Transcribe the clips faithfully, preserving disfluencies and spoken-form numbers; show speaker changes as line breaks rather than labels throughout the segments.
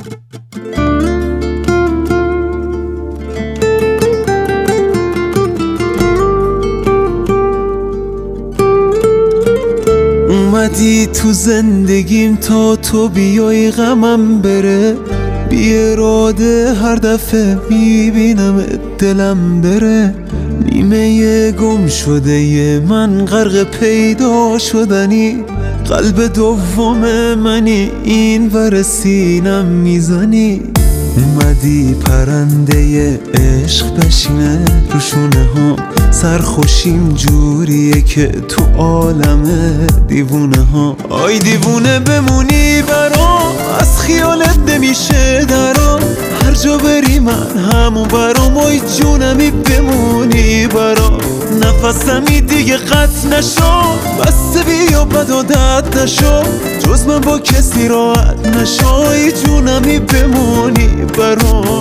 اومدی تو زندگیم تا تو بیای غمم بره، بی اراده هر دفعه میبینم دلم بره. نیمه گم شده ی من غرق پیدا شدنی، قلب دوم منی این ور سینم میزنی. اومدی پرنده عشق بشینه رو شونه ها، سرخوشیم جوریه که تو عالم دیوونه ها. آی دیوونه بمونی برام، از خیالت نمیشه درام، هر جا بری من همون برام. آی جونمی بمونی برام، نفسمی دیگه قطع نشو، بس بیا بد و دد نشو، جز من با کسی راحت نشو. آی جونمی بمونی برام.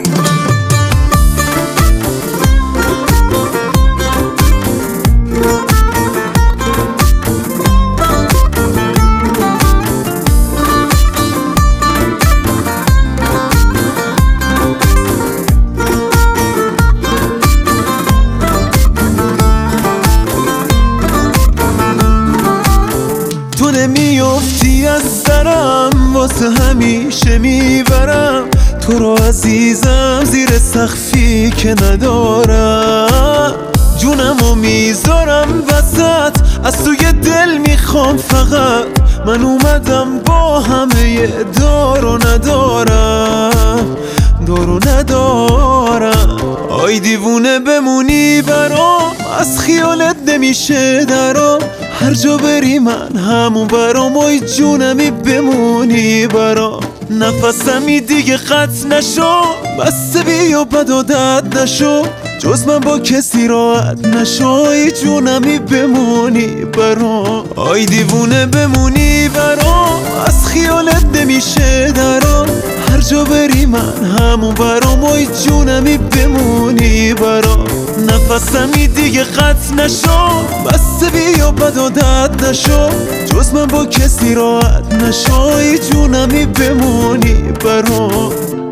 تو نمیافتی از درم، واسه همیشه میبرم تو رو عزیزم زیر سقفی که ندارم. جونمو میذارم وسط، از توی دل میخوام فقط، من اومدم با همه دار و ندارم، دار و ندارم. آی دیوونه بمونی برام، از خیالت نمیشه درام، هر جا بری من همون برام. آی جونمی بمونی برام، نفسمی دیگه قطع نشو، بس بیا بد و دد نشو، جز من با کسی راحت نشو. آی جونمی بمونی برام. آی دیوونه بمونی برام، از خیالت نمیشه درام، هر جا بری من همون برام. آی جونمی بمونی برام، نفسمی دیگه قطع نشو، بس بیا بد و دد نشو، جز من با کسی راحت نشو. آی جونمی بمونی برام.